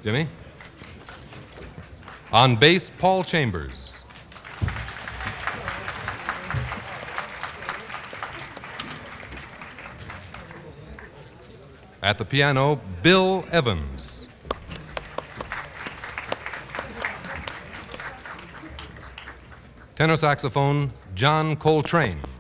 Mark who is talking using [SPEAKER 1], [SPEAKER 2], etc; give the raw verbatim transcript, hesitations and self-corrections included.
[SPEAKER 1] Jimmy? On bass, Paul Chambers. At the piano, Bill Evans. Tenor saxophone, John Coltrane.